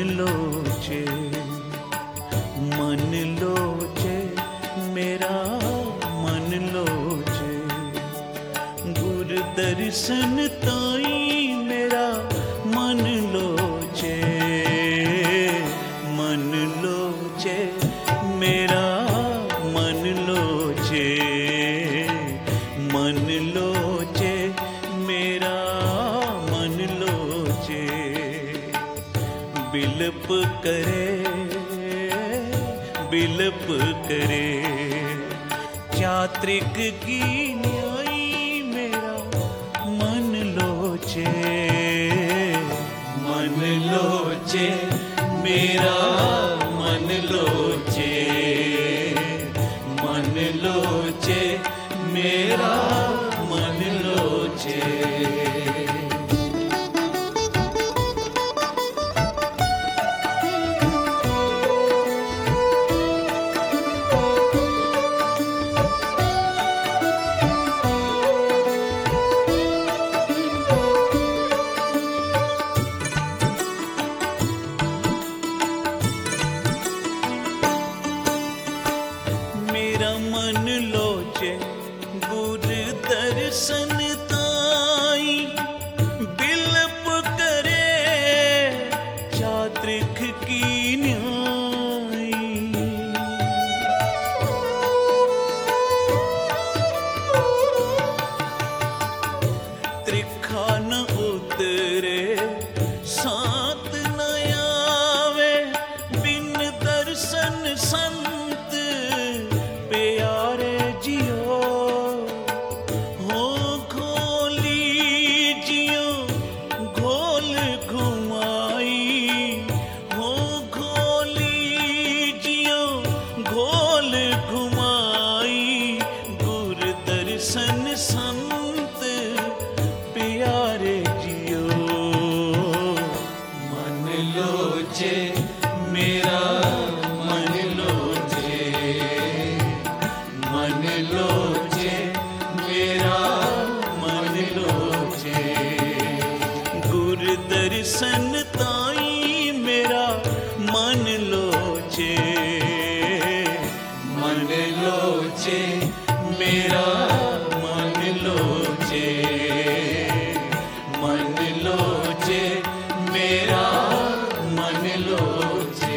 लोचे, मन लोचे, मेरा मन लोचे। गुर दर्शन ताई मेरा मन लोचे, मन लोचे, मेरा मन लोचे, मन लोचे, मेरा मन लोचे। बिलप करे, बिलप करे, चात्रिक की न्याई मेरा मन लोचे, मन लोचे, मेरा मन लोचे, मन लोचे, मेरा मन लोचे। मन लोचे, गुर दर्शन ताई, बिलप करे, चात्रिक की न्याई। त्रिखा न उतरे, सात न आवे, बिन दर्शन संत प्यारे जियो। हो खोली जियो, घोल घुमाई, हो खोली जियो, घोल घुमाई। गुर दर्शन संत प्यारे जियो। मन लोचे, मेरा मन लोचे, मन लोचे, मेरा मन लोचे। गुर दर्शन ताई मेरा मन लोचे, मन लोचे, मेरा मन लोचे, मन लोचे, मेरा मन लोचे।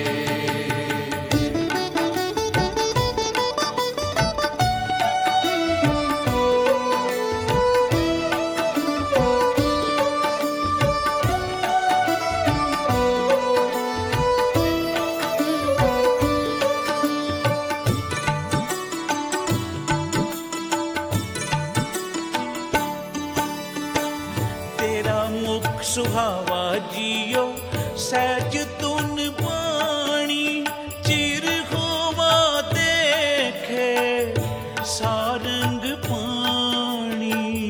मुख सुहावा जियो, सहज तुन वाणी, चिर होवा देखे, सारंग पानी।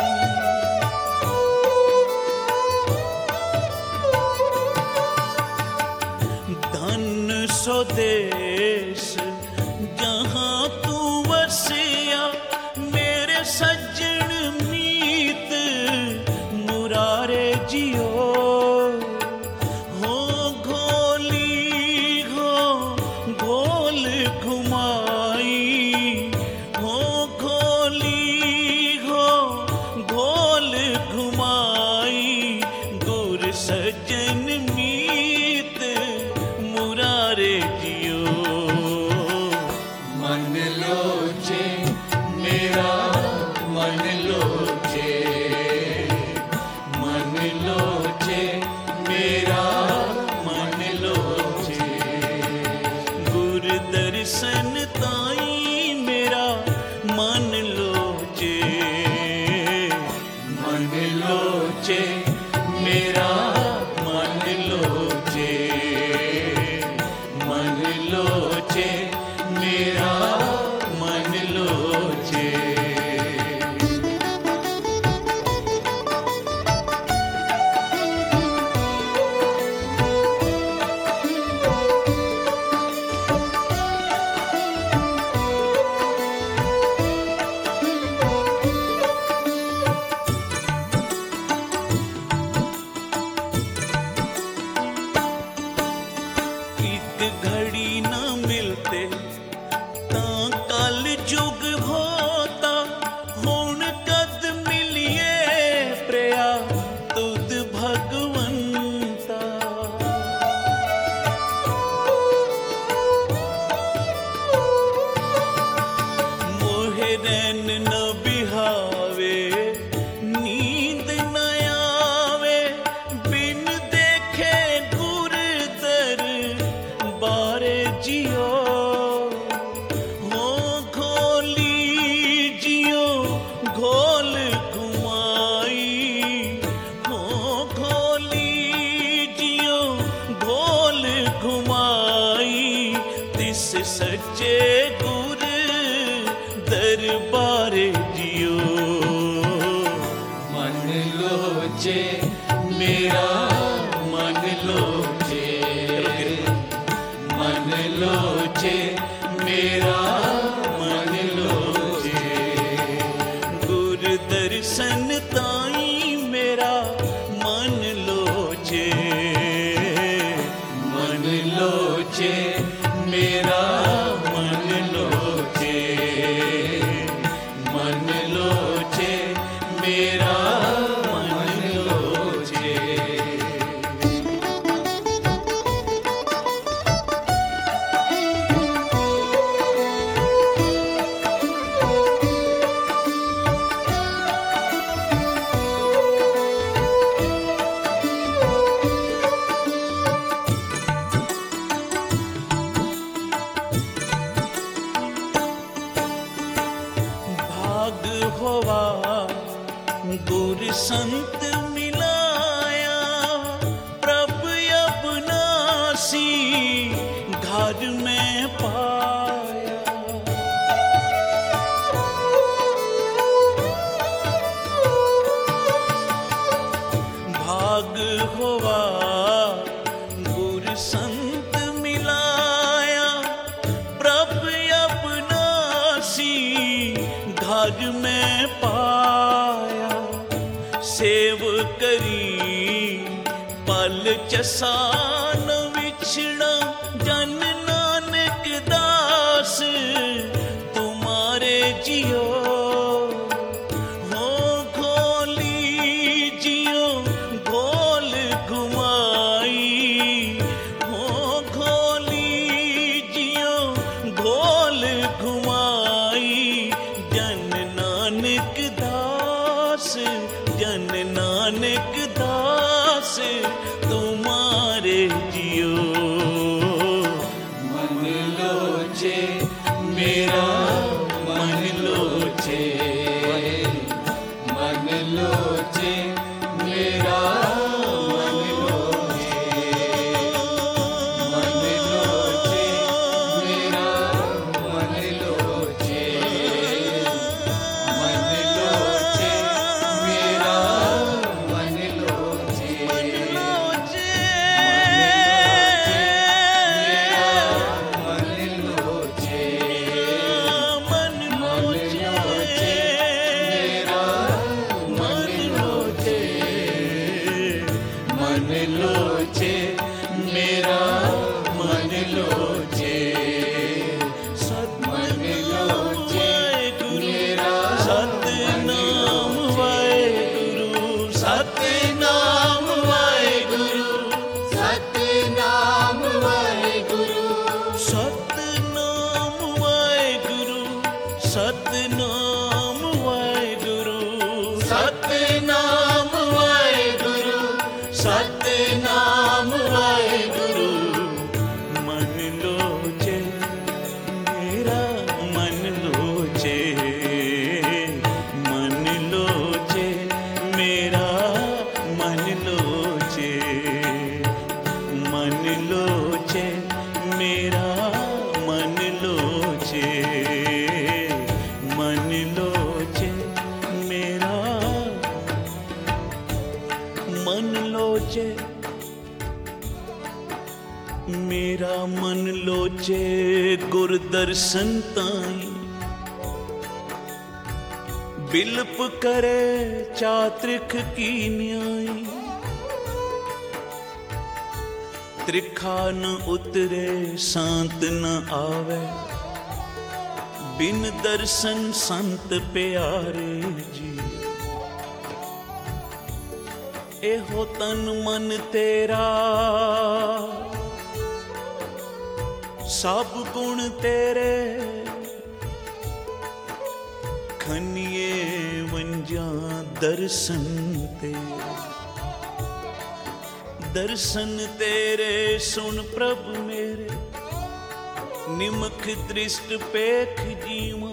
धन स्वदेश जहाँ तू वसिया, मेरे सज्जन मीत मुरारे जियो। हो घोली हो, घोल घुमाई, हो घोली हो, घोल घुमाई। गुर सज्जन मीत मुरारे जियो, लोचे गुर दरबारे जियो। मन लोचे मेरा मन लोचे, मन लोचे मेरा मन लोचे। गुर दर्शन ताई मेरा मन लोचे, मन लोचे मेरा मन लोचे, मन लोचे मेरा मन लोचे। भाग होवा गुर संत मिलाया, प्रभु अबनासी घर में पाया। भाग होवा गुर संत मिलाया, प्रभु अबनासी घर में पाया। सेव करी पल चसान विछड़ा, जन नानक दास तुम्हारे जियो। हो खोली जियो गोल घुमाई, हो खोली जियो गोल घुमाई। जन नानक दास, जन नानक दास तुम्हारे जियो। मन लोचे मेरा मन लोचे, मन लोचे मेरा मन लोचे, मन लोचे मेरा मन लोचे, मन लोचे मेरा मन लोचे, मन लोचे मेरा मन लोचे, मन लोचे मेरा सतनाम वाहेगुरु, सतनाम वाहेगुरु, सतनाम वाहेगुरु, सतनाम वाहेगुरु, सतनाम वाहेगुरु, सतनाम वाहेगुरु, सतनाम वाहेगुरु। मन लोचे मेरा मन लोचे, मन लोचे मेरा मन लोचे, मन लोचे मेरा मन लोचे, मन लोचे मेरा मन लोचे, मेरा मन लोचे गुर दर्शन ताई। बिलप करे चात्रिक की न्याई, त्रिखा न उतरे सांत न आवे, बिन दर्शन संत प्यारे जी। एहो तन मन तेरा सब गुण तेरे, खनिए वंजा दर्शन तेरे। दर्शन तेरे सुन प्रभु मेरे, निमख दृष्ट पेख जीवा।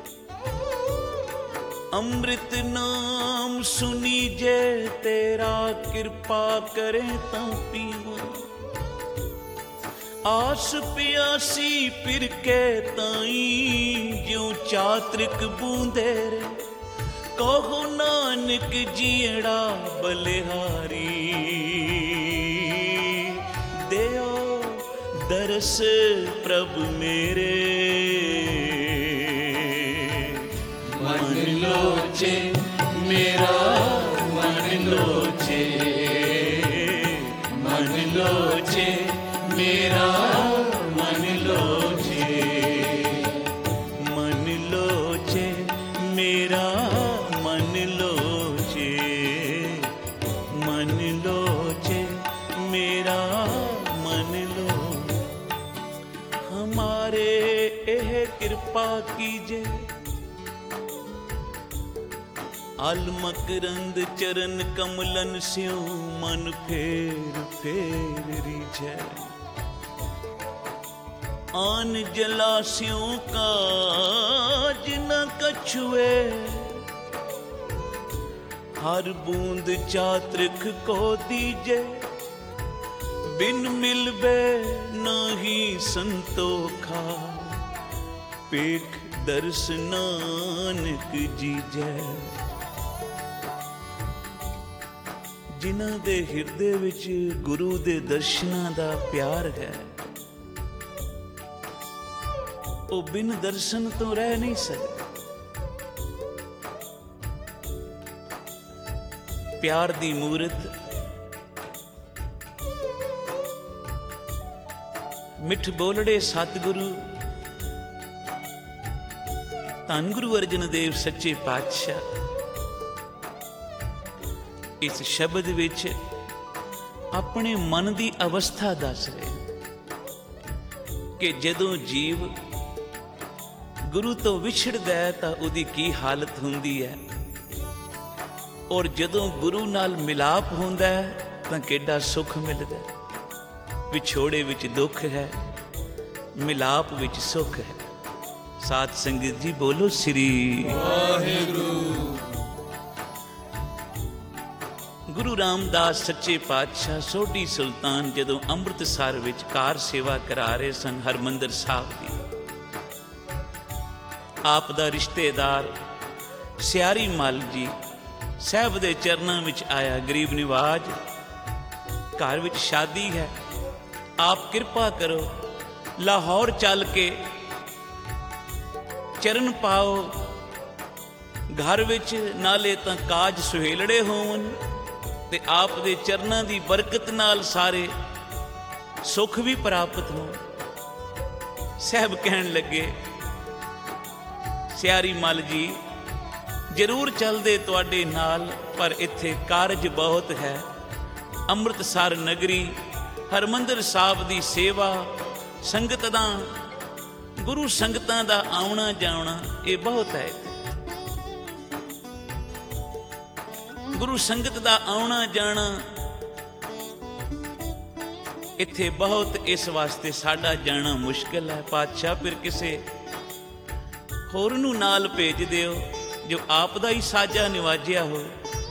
अमृत नाम सुनी जे तेरा, कृपा करे ता पीवा। आस प्यासी फिर के ताई ज्यों चात्रिक बूंदे रे, कहो नानक जीड़ा बलिहारी। देओ दरस प्रभु मेरे, मन लोचे मेरा मन लोचे, मन लोचे मेरा मन लोचे, मन लोचे मेरा मन लोचे, मन लोचे मेरा मन लो। हमारे एह कृपा कीजे, अलमकरंद चरण कमलन स्यों मन फेर फेर रीझै। आन जलास्यों का जिन कछुए, हर बूंद चात्रिक को दीजे। बिन मिलबे नाही संतोखा, पेख दर्श नानक जीजै। जिन्हां दे हिरदे विच गुरु दे दर्शनां दा प्यार है, ਉਹ ਬਿਨ ਦਰਸ਼ਨ ਤੋਂ ਰਹਿ ਨਹੀਂ ਸਕਦੇ। ਪਿਆਰ ਦੀ ਮੂਰਤ ਮਿੱਠ ਬੋਲੜੇ ਸਤਿਗੁਰੂ ਧੰਨ ਗੁਰੂ ਅਰਜਨ ਦੇਵ ਸੱਚੇ ਪਾਤਸ਼ਾਹ ਇਸ ਸ਼ਬਦ ਵਿੱਚ ਆਪਣੇ ਮਨ ਦੀ ਅਵਸਥਾ ਦੱਸ ਰਹੇ ਕਿ ਜਦੋਂ ਜੀਵ ਗੁਰੂ ਤੋਂ ਵਿਛੜਦਾ ਹੈ ਤਾਂ ਉਹਦੀ ਕੀ ਹਾਲਤ ਹੁੰਦੀ ਹੈ, ਔਰ ਜਦੋਂ ਗੁਰੂ ਨਾਲ ਮਿਲਾਪ ਹੁੰਦਾ ਹੈ ਤਾਂ ਕਿੱਡਾ ਸੁੱਖ ਮਿਲਦਾ ਹੈ। ਵਿਛੋੜੇ ਵਿੱਚ ਦੁੱਖ ਹੈ, ਮਿਲਾਪ ਵਿੱਚ ਸੁੱਖ ਹੈ। ਸਾਧ ਸੰਗਤ ਜੀ ਬੋਲੋ ਸ੍ਰੀ ਵਾਹਿਗੁਰੂ। ਗੁਰੂ ਰਾਮਦਾਸ ਸੱਚੇ ਪਾਤਸ਼ਾਹ ਸੋਢੀ ਸੁਲਤਾਨ ਜਦੋਂ ਅੰਮ੍ਰਿਤਸਰ ਵਿੱਚ ਕਾਰ ਸੇਵਾ ਕਰਾ ਰਹੇ ਸਨ ਹਰਮੰਦਰ ਸਾਹਿਬ ਦੀ, ਆਪ ਦਾ ਰਿਸ਼ਤੇਦਾਰ ਸਿਆਰੀ ਮੱਲ ਜੀ ਸਾਹਿਬ ਦੇ ਚਰਨਾਂ ਵਿੱਚ ਆਇਆ। ਗਰੀਬ ਨਿਵਾਜ, ਘਰ ਵਿੱਚ ਸ਼ਾਦੀ ਹੈ, ਆਪ ਕਿਰਪਾ ਕਰੋ ਲਾਹੌਰ ਚੱਲ ਕੇ ਚਰਨ ਪਾਓ ਘਰ ਵਿੱਚ, ਨਾਲੇ ਤਾਂ ਕਾਜ ਸੁਹੇਲੜੇ ਹੋਣ ਤੇ ਆਪ ਦੇ ਚਰਨਾਂ ਦੀ ਬਰਕਤ ਨਾਲ ਸਾਰੇ ਸੁੱਖ ਵੀ ਪ੍ਰਾਪਤ ਹੋਣ। ਸਾਹਿਬ ਕਹਿਣ ਲੱਗੇ, ਸਿਆਰੀ ਮੱਲ ਜੀ ਜ਼ਰੂਰ ਚੱਲਦੇ ਤੁਹਾਡੇ ਨਾਲ, ਪਰ ਇੱਥੇ ਕਾਰਜ ਬਹੁਤ ਹੈ। ਅੰਮ੍ਰਿਤਸਰ ਨਗਰੀ, ਹਰਮੰਦਰ ਸਾਹਿਬ ਦੀ ਸੇਵਾ, ਸੰਗਤ ਦਾ, ਗੁਰੂ ਸੰਗਤਾਂ ਦਾ ਆਉਣਾ ਜਾਣਾ, ਇਹ ਬਹੁਤ ਹੈ। ਗੁਰੂ ਸੰਗਤ ਦਾ ਆਉਣਾ ਜਾਣਾ ਇੱਥੇ ਬਹੁਤ, ਇਸ ਵਾਸਤੇ ਸਾਡਾ ਜਾਣਾ ਮੁਸ਼ਕਿਲ ਹੈ। ਪਾਤਸ਼ਾਹ ਫਿਰ ਕਿਸੇ ਹੋਰ ਨੂੰ ਨਾਲ ਭੇਜ ਦਿਓ ਜੋ ਆਪ ਦਾ ਹੀ ਸਾਜਾ ਨਿਵਾਜਿਆ ਹੋਵੇ।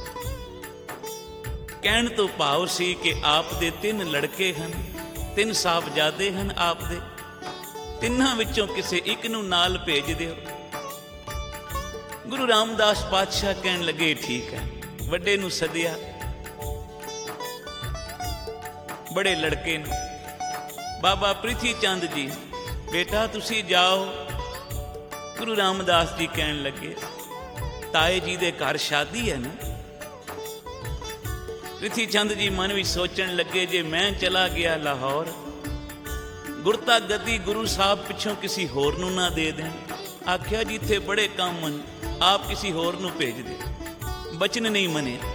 ਕਹਿਣ ਤੋਂ ਭਾਵ ਸੀ ਕਿ ਆਪ ਦੇ 3 ਲੜਕੇ ਹਨ, 3 ਸਾਹਿਬਜ਼ਾਦੇ ਹਨ ਆਪ ਦੇ, ਤਿੰਨਾਂ ਵਿੱਚੋਂ ਕਿਸੇ ਇੱਕ ਨੂੰ ਨਾਲ ਭੇਜ ਦਿਓ। ਗੁਰੂ ਰਾਮਦਾਸ ਪਾਤਸ਼ਾਹ ਕਹਿਣ ਲੱਗੇ ਠੀਕ ਹੈ। ਵੱਡੇ ਨੂੰ ਸੱਦਿਆ, ਬੜੇ ਲੜਕੇ ਨੂੰ, ਬਾਬਾ ਪ੍ਰਿਥੀ ਚੰਦ ਜੀ ਬੇਟਾ ਤੁਸੀਂ ਜਾਓ। ਗੁਰੂ ਰਾਮਦਾਸ ਜੀ ਕਹਿਣ ਲੱਗੇ ਤਾਏ ਜੀ ਦੇ ਘਰ ਸ਼ਾਦੀ ਹੈ ਨਾ। ਪ੍ਰਿਥੀ ਚੰਦ ਜੀ ਮਨ ਵਿੱਚ ਸੋਚਣ ਲੱਗੇ ਜੇ ਮੈਂ ਚਲਾ ਗਿਆ ਲਾਹੌਰ, ਗੁਰਤਾ ਗੱਦੀ ਗੁਰੂ ਸਾਹਿਬ ਪਿੱਛੋਂ ਕਿਸੇ ਹੋਰ ਨੂੰ ਨਾ ਦੇ ਦੇਣ। ਆਖਿਆ ਜੀ ਇੱਥੇ ਬੜੇ ਕੰਮ ਹਨ, ਆਪ ਕਿਸੇ ਹੋਰ ਨੂੰ ਭੇਜ ਦੇ। ਬਚਨ ਨਹੀਂ ਮੰਨਿਆ।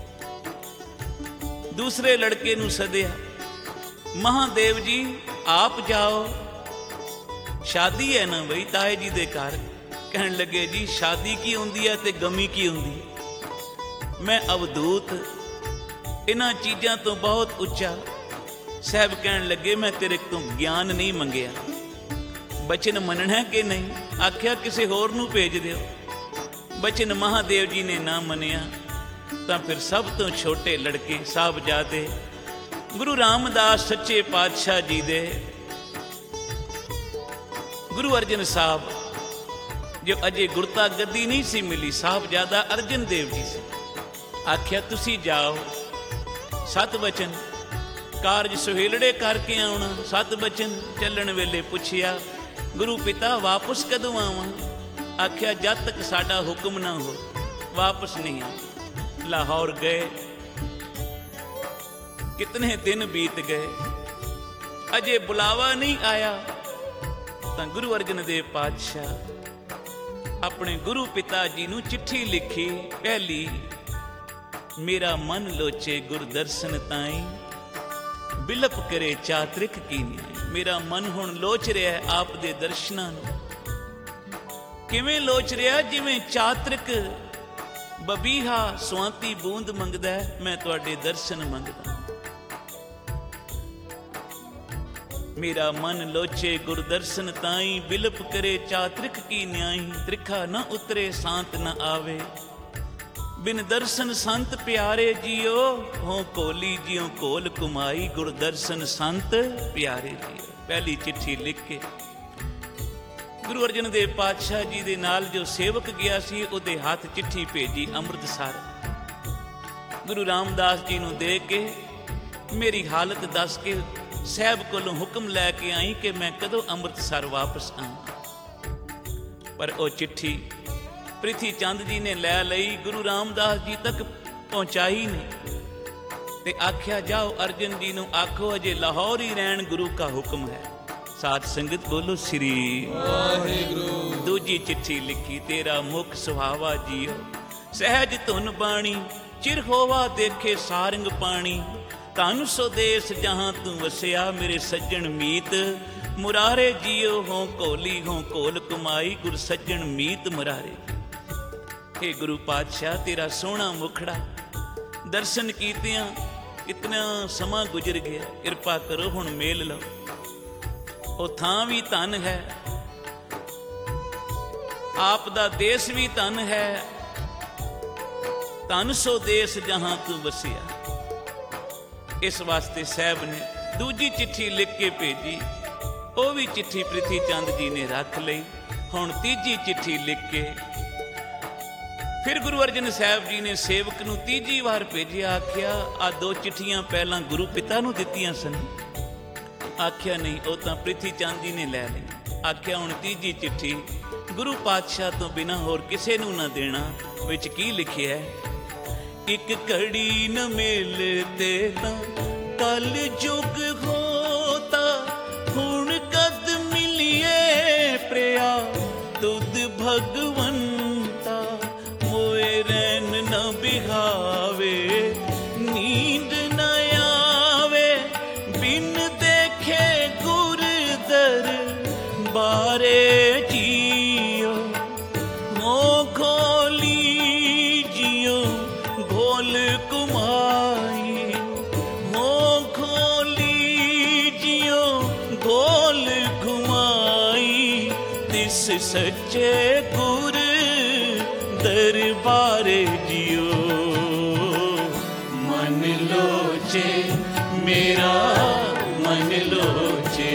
ਦੂਸਰੇ ਲੜਕੇ ਨੂੰ ਸੱਦਿਆ, ਮਹਾਦੇਵ ਜੀ ਆਪ ਜਾਓ, ਸ਼ਾਦੀ ਹੈ ਨਾ ਬਈ ਤਾਏ ਜੀ ਦੇ ਘਰ। ਕਹਿਣ ਲੱਗੇ ਜੀ ਸ਼ਾਦੀ ਕੀ ਹੁੰਦੀ ਹੈ ਤੇ ਗਮੀ ਕੀ ਹੁੰਦੀ ਹੈ, ਮੈਂ ਅਵਧੂਤ, ਇਹਨਾਂ ਚੀਜ਼ਾਂ ਤੋਂ ਬਹੁਤ ਉੱਚਾ। ਸਾਹਿਬ ਕਹਿਣ ਲੱਗੇ ਮੈਂ ਤੇਰੇ ਤੋਂ ਗਿਆਨ ਨਹੀਂ ਮੰਗਿਆ, ਬਚਨ ਮੰਨਣਾ ਕਿ ਨਹੀਂ। ਆਖਿਆ ਕਿਸੇ ਹੋਰ ਨੂੰ ਭੇਜ ਦਿਓ। ਬਚਨ ਮਹਾਦੇਵ ਜੀ ਨੇ ਨਾ ਮੰਨਿਆ ਤਾਂ ਫਿਰ ਸਭ ਤੋਂ ਛੋਟੇ ਲੜਕੇ ਸਾਹਿਬਜ਼ਾਦੇ ਗੁਰੂ ਰਾਮਦਾਸ ਸੱਚੇ ਪਾਤਸ਼ਾਹ ਜੀ ਦੇ ਗੁਰੂ ਅਰਜਨ ਸਾਹਿਬ ਜੋ ਅਜੇ ਗੁਰਤਾ ਗੱਦੀ ਨਹੀਂ ਸੀ ਮਿਲੀ, ਸਾਹਿਬਜ਼ਾਦਾ ਅਰਜਨ ਦੇਵ ਜੀ ਸੀ। ਆਖਿਆ ਤੁਸੀਂ ਜਾਓ, 7 ਬਚਨ ਕਾਰਜ ਸੁਹੇਲੜੇ ਕਰਕੇ ਆਉਣਾ। 7 ਬਚਨ ਚੱਲਣ ਵੇਲੇ ਪੁੱਛਿਆ, ਗੁਰੂ ਪਿਤਾ ਵਾਪਸ ਕਦੋਂ ਆਵਾਂ? ਆਖਿਆ ਜਦ ਤੱਕ ਸਾਡਾ ਹੁਕਮ ਨਾ ਹੋ ਵਾਪਸ ਨਹੀਂ ਆ। ਲਾਹੌਰ ਗਏ, ਕਿਤਨੇ ਦਿਨ ਬੀਤ ਗਏ, ਅਜੇ ਬੁਲਾਵਾ ਨਹੀਂ ਆਇਆ। ਤਾਂ ਗੁਰੂ ਅਰਜਨ ਦੇਵ ਪਾਤਸ਼ਾਹ ਆਪਣੇ ਗੁਰੂ ਪਿਤਾ ਜੀ ਨੂੰ ਚਿੱਠੀ ਲਿਖੀ। ਪਹਿਲੀ, ਮੇਰਾ ਮਨ ਲੋਚੇ ਗੁਰ ਦਰਸ਼ਨ ਤਾਈ, ਬਿਲਪ ਕਰੇ ਚਾਤ੍ਰਿਕ ਕੀ ਨਿਆਈ। ਮੇਰਾ ਮਨ ਹੁਣ ਲੋਚ ਰਿਹਾ ਹੈ ਆਪ ਦੇ ਦਰਸ਼ਨਾਂ ਨੂੰ। ਕਿਵੇਂ ਲੋਚ ਰਿਹਾ? ਜਿਵੇਂ ਚਾਤ੍ਰਿਕ ਬਬੀਹਾ ਸੁਆਂਤੀ ਬੂੰਦ ਮੰਗਦਾ ਹੈ, ਮੈਂ ਤੁਹਾਡੇ ਦਰਸ਼ਨ ਮੰਗਦਾ। ਮੇਰਾ ਮਨ ਲੋਚੇ ਗੁਰ ਦਰਸ਼ਨ ਤਾਈ, ਬਿਲਪ ਕਰੇ ਚਾਤ੍ਰਿਕ ਕੀ ਨਿਆਈ। ਤ੍ਰਿਖਾ ਨਾ ਉਤਰੇ ਸ਼ਾਂਤ ਨਾ ਆਵੇ, ਬਿਨ ਦਰਸ਼ਨ ਸੰਤ ਪਿਆਰੇ ਜੀਓ। ਹੋ ਕੋਲੀ ਜਿਉ ਕੋਲ ਕੁਮਾਈ, ਗੁਰ ਦਰਸ਼ਨ ਸੰਤ ਪਿਆਰੇ ਜੀਓ। ਪਹਿਲੀ ਚਿੱਠੀ ਲਿਖ ਕੇ ਗੁਰੂ ਅਰਜਨ ਦੇਵ ਪਾਤਸ਼ਾਹ ਜੀ ਦੇ ਨਾਲ ਜੋ ਸੇਵਕ ਗਿਆ ਸੀ, ਉਹਦੇ ਹੱਥ ਚਿੱਠੀ ਭੇਜੀ ਅੰਮ੍ਰਿਤਸਰ। ਗੁਰੂ ਰਾਮਦਾਸ ਜੀ ਨੂੰ ਦੇ ਕੇ ਮੇਰੀ ਹਾਲਤ ਦੱਸ ਕੇ ਸਾਹਿਬ ਕੋਲੋਂ ਹੁਕਮ ਲੈ ਕੇ ਆਈ ਕਿ ਮੈਂ ਕਦੋਂ ਅੰਮ੍ਰਿਤਸਰ ਵਾਪਸ ਆਵਾਂ। ਪਰ ਉਹ ਚਿੱਠੀ ਪ੍ਰਿਥੀ ਚੰਦ ਜੀ ਨੇ ਲੈ ਲਈ, ਗੁਰੂ ਰਾਮਦਾਸ ਜੀ ਤੱਕ ਪਹੁੰਚਾਈ ਨਹੀਂ। ਤੇ ਆਖਿਆ ਜਾਓ ਅਰਜਨ ਜੀ ਨੂੰ ਆਖੋ ਅਜੇ ਲਾਹੌਰ ਹੀ ਰਹਿਣ, ਗੁਰੂ ਕਾ ਹੁਕਮ ਹੈ। ਸਾਧ ਸੰਗਤ ਬੋਲੋ ਸ੍ਰੀ ਵਾਹਿਗੁਰੂ। ਦੂਜੀ ਚਿੱਠੀ ਲਿਖੀ, ਤੇਰਾ ਮੁਖ ਸੁਹਾਵਾ ਜੀਓ, ਸਹਿਜ ਧੁਨ ਬਾਣੀ, ਚਿਰ ਹੋਵਾ ਦੇਖੇ ਸਾਰੰਗ ਪਾਣੀ। ਧਨ ਸੋ ਦੇਸ ਜਹਾਂ ਤੂੰ ਵਸਿਆ, ਮੇਰੇ ਸੱਜਣ ਮੀਤ ਮੁਰਾਰੇ ਜੀਓ। ਹੋ ਕੋਲੀ ਹੋ ਕੋਲ ਕੁਮਾਈ, ਗੁਰ ਸੱਜਣ ਮੀਤ ਮੁਰਾਰੇ। हे ਗੁਰੂ ਪਾਤਸ਼ਾਹ, ਤੇਰਾ ਸੋਹਣਾ ਮੁਖੜਾ ਦਰਸ਼ਨ ਕੀਤਿਆਂ ਇਤਨਾ ਸਮਾਂ ਗੁਜ਼ਰ ਗਿਆ, ਕਿਰਪਾ ਕਰੋ ਹੁਣ ਮੇਲ ਲਓ। ਉਹ ਥਾਂ ਵੀ ਧਨ ਹੈ, ਆਪ ਦਾ ਦੇਸ਼ ਵੀ ਧਨ ਹੈ। ਧਨ ਸੋ ਦੇਸ਼ ਜਹਾਂ ਤੂੰ ਵਸਿਆ। ਇਸ ਵਾਸਤੇ ਸਾਹਿਬ ਨੇ ਦੂਜੀ ਚਿੱਠੀ ਲਿਖ ਕੇ ਭੇਜੀ, ਉਹ ਵੀ ਚਿੱਠੀ ਪ੍ਰਿਥੀ ਚੰਦ ਜੀ ਨੇ ਰੱਖ ਲਈ। ਹੁਣ ਤੀਜੀ ਚਿੱਠੀ ਲਿਖ ਕੇ ਫਿਰ ਗੁਰੂ ਅਰਜਨ ਸਾਹਿਬ ਜੀ ਨੇ ਸੇਵਕ ਨੂੰ ਤੀਜੀ ਵਾਰ ਭੇਜਿਆ। ਆਖਿਆ ਆ 2 ਚਿੱਠੀਆਂ ਪਹਿਲਾਂ ਗੁਰੂ ਪਿਤਾ ਨੂੰ ਦਿੱਤੀਆਂ ਸਨ। ਆਖਿਆ ਨਹੀਂ, ਉਹ ਤਾਂ ਪ੍ਰਿਥੀ ਚੰਦ ਜੀ ਨੇ ਲੈ ਲਈ। ਆਖਿਆ ਹੁਣ ਤੀਜੀ ਚਿੱਠੀ ਗੁਰੂ ਪਾਤਸ਼ਾਹ ਤੋਂ ਬਿਨਾਂ ਹੋਰ ਕਿਸੇ ਨੂੰ ਨਾ ਦੇਣਾ। ਵਿੱਚ ਕੀ ਲਿਖਿਆ ਹੈ? ਇੱਕ ਘੜੀ ਨ ਮਿਲਤੇ ਨਾ ਕਲ ਜੁਗ ਹੋਤਾ, ਹੁਣ ਕਦ ਮਿਲੀਏ ਪ੍ਰਿਆ ਤੁਧ ਭਗਵੰਤਾ। ਮੋਏ ਰੈਨ ਨ ਬਿਹਾਵੇ, ਨੀਂਦ ਨ ਆਵੇ, ਬਿਨ ਦੇਖੇ ਗੁਰ ਦਰਬਾਰੇ ਜੀਓ। ਹੋ ਖੋਲੀ ਜਿਉ ਘੋਲ ਕੁਮਾਈ, ਹੋ ਖੋਲੀ ਜਿਉ ਘੋਲ ਘੁਮਾਈ। ਤਿਸ ਸੱਚੇ ਗੁਰ ਦਰਬਾਰੇ ਜੀਓ। ਮਨ ਲੋਚੇ ਮੇਰਾ ਮਨ ਲੋਚੇ,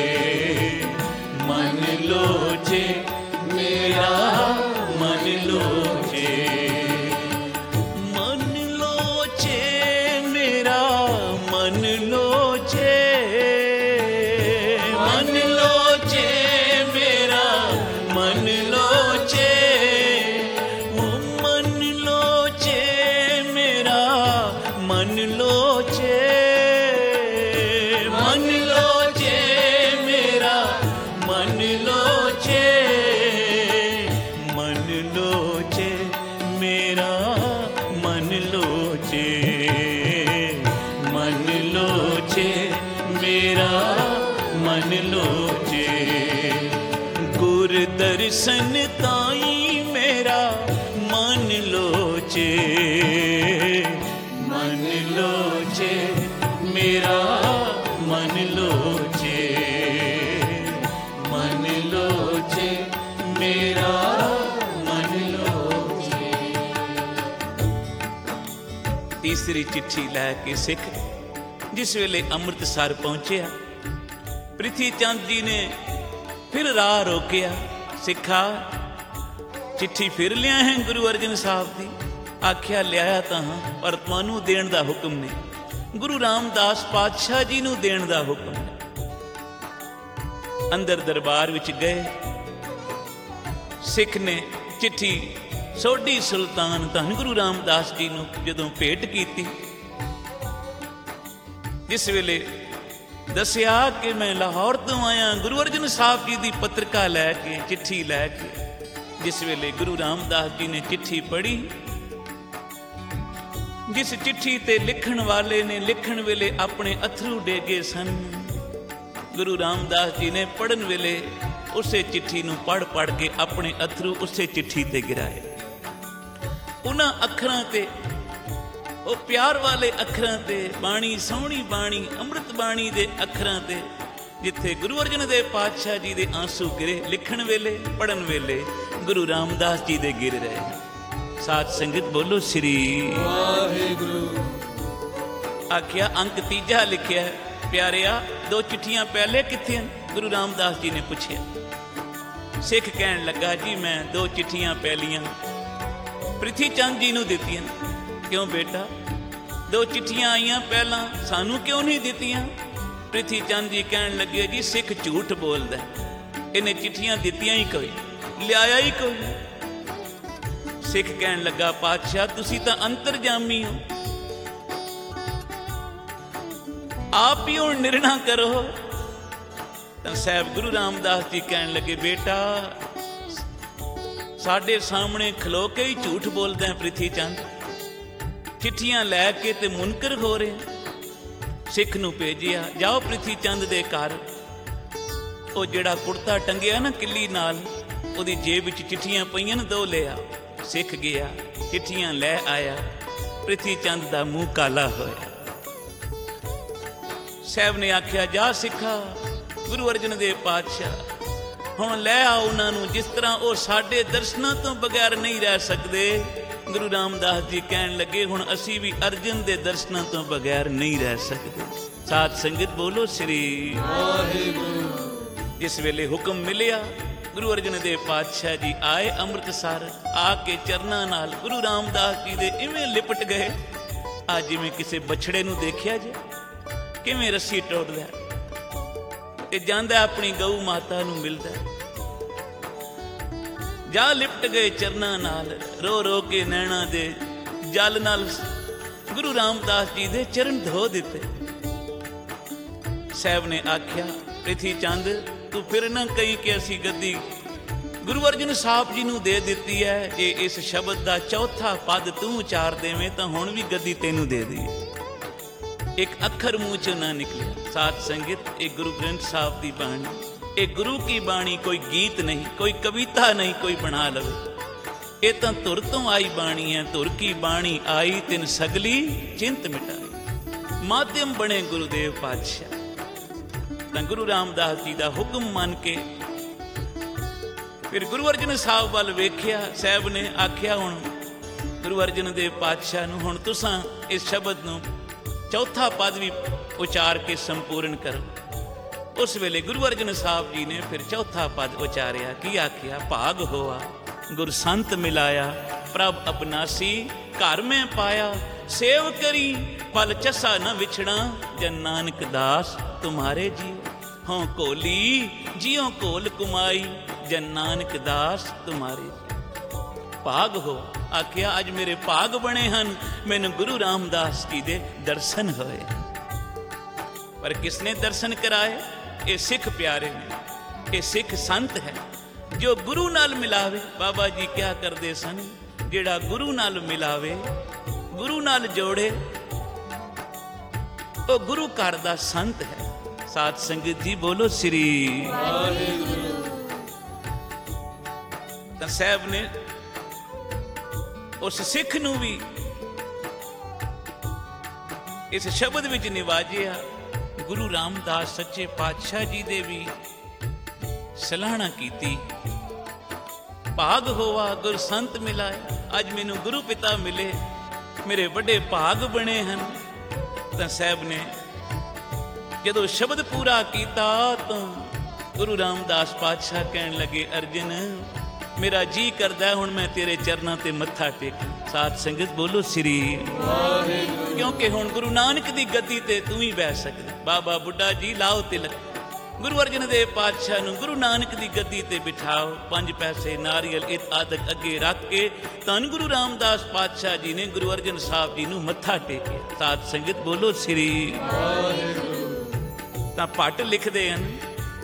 ਮਨ ਲੋਚੇ ਮੇਰਾ ਮਨ ਲੋਚੇ। ਮਨ ਲੋਚੇ ਮੇਰਾ ਮਨ ਲੋਚੇ, ਮਨ ਲੋਚੇ ਮੇਰਾ ਮਨ ਲੋਚੇ। ਮਨ ਲੋਚੇ ਮੇਰਾ ਮਨ ਲੋਚੇ। ਮਨ ਲੋਚੇ ਮੇਰਾ ਮਨ ਲੋਚੇ। ਮਨ ਲੋਚੇ ਮੇਰਾ ਮਨ ਲੋਚੇ। ਮਨ ਲੋਚੇ ਮੇਰਾ ਮਨ ਲੋਚੇ। ਗੁਰ ਦਰਸ਼ਨ ਤਾਈ ਮੇਰਾ ਮਨ ਲੋਚੇ। ਮਨ ਲੋਚੇ ਮੇਰਾ ਮਨ ਲੋਚੇ। ਮਨ ਲੋਚੇ ਮੇਰਾ ਮਨ ਲੋਚੇ। ਤੀਸਰੀ ਚਿੱਠੀ ਲੈ ਕੇ ਸਿੱਖ ਜਿਸ ਵੇਲੇ ਅੰਮ੍ਰਿਤਸਰ ਪਹੁੰਚਿਆ, ਪ੍ਰਿਥੀ ਚੰਦ ਜੀ ਨੇ ਫਿਰ ਰਾਹ ਰੋਕਿਆ, ਸਿੱਖਾ ਚਿੱਠੀ ਫਿਰ ਲਿਆ ਹੈ ਗੁਰੂ ਅਰਜਨ ਸਾਹਿਬ ਦੀ। ਆਖਿਆ ਲਿਆਇਆ ਤਾਂ ਹਾਂ, ਪਰ ਤੁਹਾਨੂੰ ਦੇਣ ਦਾ ਹੁਕਮ ਨਹੀਂ, ਗੁਰੂ ਰਾਮਦਾਸ ਪਾਤਸ਼ਾਹ ਜੀ ਨੂੰ ਦੇਣ ਦਾ ਹੁਕਮ ਹੈ। ਅੰਦਰ ਦਰਬਾਰ ਵਿੱਚ ਗਏ, ਸਿੱਖ ਨੇ ਚਿੱਠੀ ਸੋਢੀ ਸੁਲਤਾਨ ਧੰਨ ਗੁਰੂ ਰਾਮਦਾਸ ਜੀ ਨੂੰ ਜਦੋਂ ਭੇਟ ਕੀਤੀ, ਜਿਸ ਵੇਲੇ ਦੱਸਿਆ ਕਿ ਮੈਂ ਲਾਹੌਰ ਤੋਂ ਆਇਆ ਗੁਰੂ ਅਰਜਨ ਸਾਹਿਬ ਜੀ ਦੀ ਪੱਤਰਕਾ ਲੈ ਕੇ, ਚਿੱਠੀ ਲੈ ਕੇ, ਜਿਸ ਵੇਲੇ ਗੁਰੂ ਰਾਮਦਾਸ ਜੀ ਨੇ ਚਿੱਠੀ ਪੜ੍ਹੀ, ਜਿਸ ਚਿੱਠੀ ਤੇ ਲਿਖਣ ਵਾਲੇ ਨੇ ਲਿਖਣ ਵੇਲੇ ਆਪਣੇ ਅਥਰੂ ਡੇਗੇ ਸਨ, ਗੁਰੂ ਰਾਮਦਾਸ ਜੀ ਨੇ ਪੜ੍ਹਨ ਵੇਲੇ ਉਸੇ ਚਿੱਠੀ ਨੂੰ ਪੜ੍ਹ ਕੇ ਆਪਣੇ ਅਥਰੂ ਉਸੇ ਚਿੱਠੀ ਤੇ ਗਿਰਾਏ। ਉਹਨਾਂ ਅੱਖਰਾਂ ਤੇ, ਉਹ ਪਿਆਰ ਵਾਲੇ ਅੱਖਰਾਂ ਤੇ, ਬਾਣੀ ਸੋਹਣੀ ਬਾਣੀ, ਅੰਮ੍ਰਿਤ ਬਾਣੀ ਦੇ ਅੱਖਰਾਂ ਤੇ, ਜਿੱਥੇ ਗੁਰੂ ਅਰਜਨ ਦੇਵ ਪਾਤਸ਼ਾਹ ਜੀ ਦੇ ਆਂਸੂ ਗਿਰੇ, ਲਿਖਣ ਵੇਲੇ ਪੜ੍ਹਨ ਵੇਲੇ ਗੁਰੂ ਰਾਮਦਾਸ ਜੀ ਦੇ ਗਿਰ ਰਹੇ। ਸਾਧ ਸੰਗਤ ਬੋਲੋ ਸ੍ਰੀ ਵਾਹਿਗੁਰੂ। ਆਖਿਆ ਅੰਕ ਤੀਜਾ ਲਿਖਿਆ ਹੈ। ਪਿਆਰਿਆ, 2 ਚਿੱਠੀਆਂ ਪਹਿਲੇ ਕਿੱਥੇ ਹਨ? ਗੁਰੂ ਰਾਮਦਾਸ ਜੀ ਨੇ ਪੁੱਛਿਆ। ਸਿੱਖ ਕਹਿਣ ਲੱਗਾ, ਜੀ ਮੈਂ 2 ਚਿੱਠੀਆਂ ਪਹਿਲੀਆਂ ਪ੍ਰਿਥੀ ਚੰਦ ਜੀ ਨੂੰ ਦਿੱਤੀਆਂ। ਕਿਉਂ ਬੇਟਾ, 2 ਚਿੱਠੀਆਂ ਆਈਆਂ ਪਹਿਲਾਂ, ਸਾਨੂੰ ਕਿਉਂ ਨਹੀਂ ਦਿੱਤੀਆਂ? ਪ੍ਰਿਥੀ ਚੰਦ ਜੀ ਕਹਿਣ ਲੱਗੇ, ਜੀ ਸਿੱਖ ਝੂਠ ਬੋਲਦਾ, ਇਹਨੇ ਚਿੱਠੀਆਂ ਦਿੱਤੀਆਂ ਹੀ ਕੋਈ, ਲਿਆਇਆ ਹੀ ਕੋਈ। ਸਿੱਖ ਕਹਿਣ ਲੱਗਾ, ਪਾਤਸ਼ਾਹ ਤੁਸੀਂ ਤਾਂ ਅੰਤਰਜਾਮੀ ਹੋ, ਆਪ ਹੀ ਹੁਣ ਨਿਰਣਾ ਕਰੋ। ਤਾਂ ਸਾਹਿਬ ਗੁਰੂ ਰਾਮਦਾਸ ਜੀ ਕਹਿਣ ਲੱਗੇ, ਬੇਟਾ ਸਾਡੇ ਸਾਹਮਣੇ ਖਲੋ ਕੇ ਹੀ ਝੂਠ ਬੋਲਦਾ ਹੈ ਪ੍ਰਿਥੀ ਚੰਦ, ਚਿੱਠੀਆਂ ਲੈ ਕੇ ਤੇ ਮੁਨਕਰ ਹੋ ਰਹੇ। ਸਿੱਖ ਨੂੰ ਭੇਜਿਆ, ਜਾਓ ਪ੍ਰਿਥੀ ਚੰਦ ਦੇ ਘਰ, ਉਹ ਜਿਹੜਾ ਕੁੜਤਾ ਟੰਗਿਆ ਨਾ ਕਿੱਲੀ ਨਾਲ, ਉਹਦੀ ਜੇਬ ਵਿੱਚ ਚਿੱਠੀਆਂ ਪਈਆਂ ਨੇ, 2 ਲਿਆ। ਸਿੱਖ ਗਿਆ, ਚਿੱਠੀਆਂ ਲੈ ਆਇਆ। ਪ੍ਰਿਥੀ ਚੰਦ ਦਾ ਮੂੰਹ ਕਾਲਾ ਹੋਇਆ। ਸਾਹਿਬ ਨੇ ਆਖਿਆ, ਜਾ ਸਿੱਖਾ, ਗੁਰੂ ਅਰਜਨ ਦੇਵ ਪਾਤਸ਼ਾਹ ਹੁਣ ਲੈ ਆ ਉਹਨਾਂ ਨੂੰ, ਜਿਸ ਤਰ੍ਹਾਂ ਉਹ ਸਾਡੇ ਦਰਸ਼ਨਾਂ ਤੋਂ ਬਗੈਰ ਨਹੀਂ ਰਹਿ ਸਕਦੇ। ਗੁਰੂ ਰਾਮਦਾਸ ਜੀ ਕਹਿਣ ਲੱਗੇ, ਹੁਣ ਅਸੀਂ ਵੀ ਅਰਜਨ ਦੇ ਦਰਸ਼ਨਾਂ ਤੋਂ ਬਗੈਰ ਨਹੀਂ ਰਹਿ ਸਕਦੇ। ਸਾਧ ਸੰਗਤ ਬੋਲੋ ਸ੍ਰੀ ਵਾਹਿਗੁਰੂ। ਜਿਸ ਵੇਲੇ ਹੁਕਮ ਮਿਲਿਆ, ਗੁਰੂ ਅਰਜਨ ਦੇਵ ਪਾਤਸ਼ਾਹ ਜੀ ਆਏ ਅੰਮ੍ਰਿਤਸਰ, ਆ ਕੇ ਚਰਨਾਂ ਨਾਲ ਗੁਰੂ ਰਾਮਦਾਸ ਜੀ ਦੇ ਇਵੇਂ ਲਿਪਟ ਗਏ, ਆ ਜਿਵੇਂ ਕਿਸੇ ਬਛੜੇ ਨੂੰ ਦੇਖਿਆ ਜੇ ਕਿਵੇਂ ਰੱਸੀ ਟੁੱਟਦਾ ਤੇ ਜਾਂਦਾ ਆਪਣੀ ਗਊ ਮਾਤਾ ਨੂੰ ਮਿਲਦਾ। ਜਾ ਲਿਪਟ ਗਏ ਚਰਨਾਂ ਨਾਲ, ਰੋ ਰੋ ਕੇ ਨੈਣਾ ਦੇ ਜਲ ਨਾਲ ਗੁਰੂ ਰਾਮਦਾਸ ਜੀ ਦੇ ਚਰਨ ਧੋ ਦਿੱਤੇ। ਸਾਹਿਬ ਨੇ ਆਖਿਆ, ਪ੍ਰਿਥੀ ਚੰਦ ਤੂੰ ਫਿਰ ਨਾ ਕਹੀ ਕਿ ਅਸੀਂ ਗੱਦੀ ਗੁਰੂ ਅਰਜਨ ਸਾਹਿਬ ਜੀ ਨੂੰ ਦੇ ਦਿੱਤੀ ਹੈ। ਜੇ ਇਸ ਸ਼ਬਦ ਦਾ ਚੌਥਾ ਪਦ ਤੂੰ ਉਚਾਰ ਦੇਵੇਂ ਤਾਂ ਹੁਣ ਵੀ ਗੱਦੀ ਤੈਨੂੰ ਦੇ ਦਈਏ। ਇੱਕ ਅੱਖਰ ਮੂੰਹ ਚੋਂ ਨਾ ਨਿਕਲਿਆ। ਸਾਧ ਸੰਗਤ, ਇਹ ਗੁਰੂ ਗ੍ਰੰਥ ਸਾਹਿਬ ਦੀ ਬਾਣੀ, ਇਹ ਗੁਰੂ ਕੀ ਬਾਣੀ, ਕੋਈ ਗੀਤ ਨਹੀਂ, ਕੋਈ ਕਵਿਤਾ ਨਹੀਂ ਕੋਈ ਬਣਾ ਲਵੇ। ਇਹ ਤਾਂ ਧੁਰ ਤੋਂ ਆਈ ਬਾਣੀ ਹੈ। ਧੁਰ ਕੀ ਬਾਣੀ ਆਈ ਤਿਨ ਸਗਲੀ ਚਿੰਤ ਮਿਟਾਈ। ਮਾਧਿਅਮ ਬਣੇ ਗੁਰੂਦੇਵ ਪਾਤਸ਼ਾਹ। ਤਾਂ ਗੁਰੂ ਰਾਮਦਾਸ ਜੀ ਦਾ ਹੁਕਮ ਮੰਨ ਕੇ ਫਿਰ ਗੁਰੂ ਅਰਜਨ ਸਾਹਿਬ ਵੱਲ ਵੇਖਿਆ। ਸਾਹਿਬ ਨੇ ਆਖਿਆ, ਹੁਣ ਗੁਰੂ ਅਰਜਨ ਦੇਵ ਪਾਤਸ਼ਾਹ ਨੂੰ ਹੁਣ ਤੁਸਾਂ ਇਸ ਸ਼ਬਦ ਨੂੰ ਚੌਥਾ ਪਦ ਵੀ ਉਚਾਰ ਕੇ ਸੰਪੂਰਨ ਕਰੋ। ਉਸ ਵੇਲੇ ਗੁਰੂ ਅਰਜਨ ਸਾਹਿਬ ਜੀ ਨੇ ਫਿਰ ਚੌਥਾ ਪਦ ਉਚਾਰਿਆ। ਕੀ ਆਖਿਆ? ਭਾਗ ਹੋਆ ਗੁਰ ਸੰਤ ਮਿਲਾਇਆ, ਪ੍ਰਭ ਅਪਨਾਸੀ ਘਰ ਮੈਂ ਪਾਇਆ। ਸੇਵ ਕਰੀ ਪਲ ਚਸਾ ਨ ਵਿਛੜਾ, ਜਨ ਨਾਨਕ ਦਾਸ ਤੁਮਾਰੇ ਜੀ। ਹੋਂ ਕੋਲੀ ਜਿਉ ਕੋਲ ਕੁਮਾਈ, ਜਨ ਨਾਨਕ ਦਾਸ ਤੁਮਾਰੇ ਜੀ। ਭਾਗ ਹੋ ਆਖਿਆ, ਅੱਜ ਮੇਰੇ ਭਾਗ ਬਣੇ ਹਨ, ਮੈਨੂੰ ਗੁਰੂ ਰਾਮਦਾਸ ਜੀ ਦੇ ਦਰਸ਼ਨ ਹੋਏ। ਪਰ ਕਿਸਨੇ ਦਰਸ਼ਨ ਕਰਾਏ? ਇਹ ਸਿੱਖ ਪਿਆਰੇ ਨੇ, ਇਹ ਸਿੱਖ ਸੰਤ ਹੈ ਜੋ ਗੁਰੂ ਨਾਲ ਮਿਲਾਵੇ। ਬਾਬਾ ਜੀ ਕਿਆ ਕਰਦੇ ਸਨ? ਜਿਹੜਾ ਗੁਰੂ ਨਾਲ ਮਿਲਾਵੇ, ਗੁਰੂ ਨਾਲ ਜੋੜੇ, ਉਹ ਗੁਰੂ ਘਰ ਦਾ ਸੰਤ ਹੈ। ਸਾਧ ਸੰਗਤ ਜੀ ਬੋਲੋ ਸ੍ਰੀ ਵਾਹਿਗੁਰੂ। ਤਾਂ ਸਾਹਿਬ ਨੇ ਉਸ ਸਿੱਖ ਨੂੰ ਵੀ ਇਸ ਸ਼ਬਦ ਵਿੱਚ ਨਿਵਾਜਿਆ। ਗੁਰੂ ਰਾਮਦਾਸ ਸੱਚੇ ਪਾਤਸ਼ਾਹ ਜੀ ਦੇ ਵੀ ਸਲਾਹਣਾ ਕੀਤੀ। ਭਾਗ ਹੋਵਾ ਗੁਰ ਸੰਤ ਮਿਲਾਇਆ। ਅੱਜ ਮੈਨੂੰ ਗੁਰੂ ਪਿਤਾ ਮਿਲੇ, ਮੇਰੇ ਵੱਡੇ ਭਾਗ ਬਣੇ ਹਨ। ਤਾਂ ਸਾਹਿਬ ਨੇ ਜਦੋਂ ਸ਼ਬਦ ਪੂਰਾ ਕੀਤਾ ਤਾਂ ਗੁਰੂ ਰਾਮਦਾਸ ਪਾਤਸ਼ਾਹ ਕਹਿਣ ਲੱਗੇ, ਅਰਜਨ ਮੇਰਾ ਜੀ ਕਰਦਾ ਹੁਣ ਮੈਂ ਤੇਰੇ ਚਰਨਾਂ ਤੇ ਮੱਥਾ ਟੇਕਾਂ। ਸਾਧ ਸੰਗਤ ਬੋਲੋ ਸ੍ਰੀ ਵਾਹਿਗੁਰੂ। ਕਿਉਂਕਿ ਹੁਣ ਗੁਰੂ ਨਾਨਕ ਦੀ ਗੱਦੀ ਤੇ ਤੂੰ ਹੀ ਬਹਿ ਸਕਦਾ। ਬਾਬਾ ਬੁੱਢਾ ਜੀ ਲਾਓ ਤਿਲਕ। ਗੁਰੂ ਅਰਜਨ ਦੇਵ ਪਾਤਸ਼ਾਹ ਨੂੰ ਗੁਰੂ ਨਾਨਕ ਦੀ ਗੱਦੀ ਤੇ ਬਿਠਾਓ। 5 ਪੈਸੇ ਨਾਰੀਅਲ ਇਤ ਆਦਿਕ ਅੱਗੇ ਰੱਖ ਕੇ ਧੰਨ ਗੁਰੂ ਰਾਮਦਾਸ ਪਾਤਸ਼ਾਹ ਜੀ ਨੇ ਗੁਰੂ ਅਰਜਨ ਸਾਹਿਬ ਜੀ ਨੂੰ ਮੱਥਾ ਟੇਕਿਆ। ਸਾਧ ਸੰਗਤ ਬੋਲੋ ਸ੍ਰੀ ਵਾਹਿਗੁਰੂ। ਤਾਂ ਭੱਟ ਲਿਖਦੇ ਹਨ,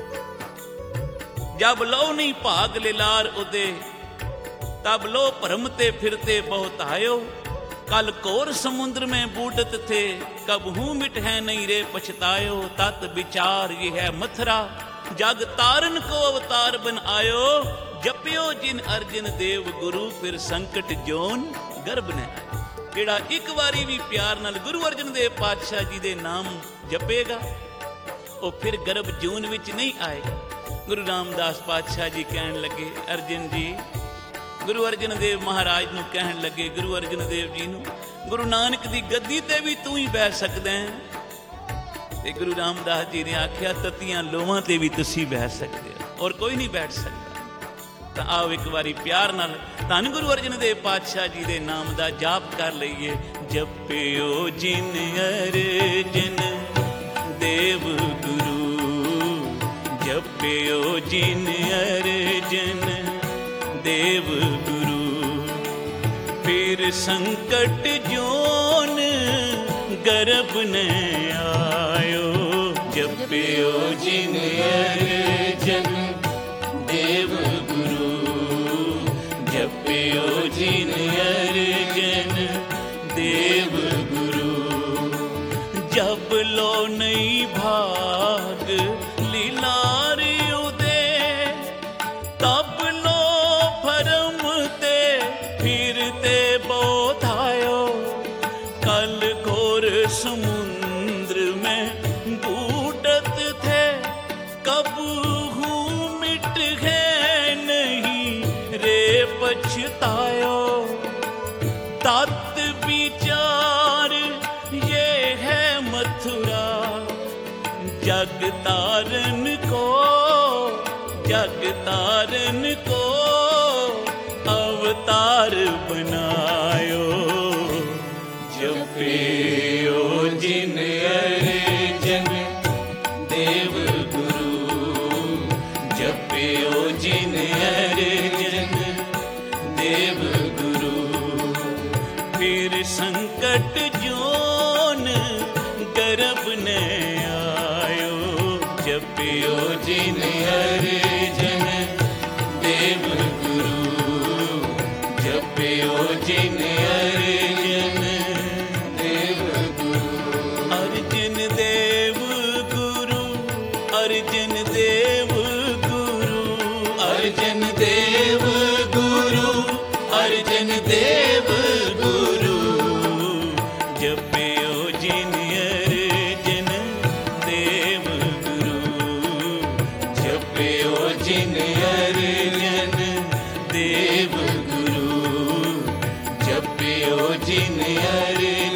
जब लो नहीं भाग लिलार उदे, तब लो भरम ते फिरते बहुत आयो। कल कोर समुद्र में बूढ़त थे, कब हूँ मिट है नहीं रे पछतायो। तत् विचार ये है मथुरा, जग तारन को अवतार बन आयो। जपियो जिन अर्जन देव गुरु, फिर संकट जोन गर्भ ने। जेड़ा एक बारी भी प्यार नाल गुरु अर्जन देव पातशाह जी दे नाम जपेगा, वो फिर गर्भ जून विच नहीं आएगा। गुरु रामदास पातशाह जी कहन लगे, अर्जन जी गुरु अर्जन देव महाराज नूं कहन लगे, गुरु अर्जन देव जी नूं गुरु नानक दी गद्दी ते भी तू ही बैठ सकदा है। ते गुरु रामदास जी ने आख्या, ततियां लोहां ते भी तुसी बैठ सकदे हो, और कोई नहीं बैठ सकदा। तां आओ एक बारी प्यार नाल धन गुरु अर्जन देव पातशाह जी दे नाम दा जाप कर लईए। जपियो जिन अर्जन देव गुरु, जपियो जिन अर्जन देव गुरु। फिर संकट जोन गर्भ न आयो। जपियो जिन अर्जन देव गुरु, जपियो जिन अर्जन देव गुरु। जब लो नहीं भाग लीलार उदे, तब लो भरम ते फिरते बहुत आयो। कल घोर समुद्र में बूढ़त थे, कब हूँ मिट है नहीं रे पछतायो। तत् विचार ये है मथुरा, जग तारन को, जग तारन को अवतार बनायो। जपियो जिन अर्जन देव गुरु, जपियो जिन अर्जन देव गुरु। फिर संकट जोन गर्भ ने जपियो जिन अर्जन देव गुरु, जपियो जिन अर्जन देव गुरु। अर्जन देव गुरु, अर्जन देव गुरु, अर्जन देव गुरु, अर्जन देव गुरु। जपियो जिन अर्जन देव गुरु, जपियो जिन अर्जन देव गुरु, जपियो जिन अर्जन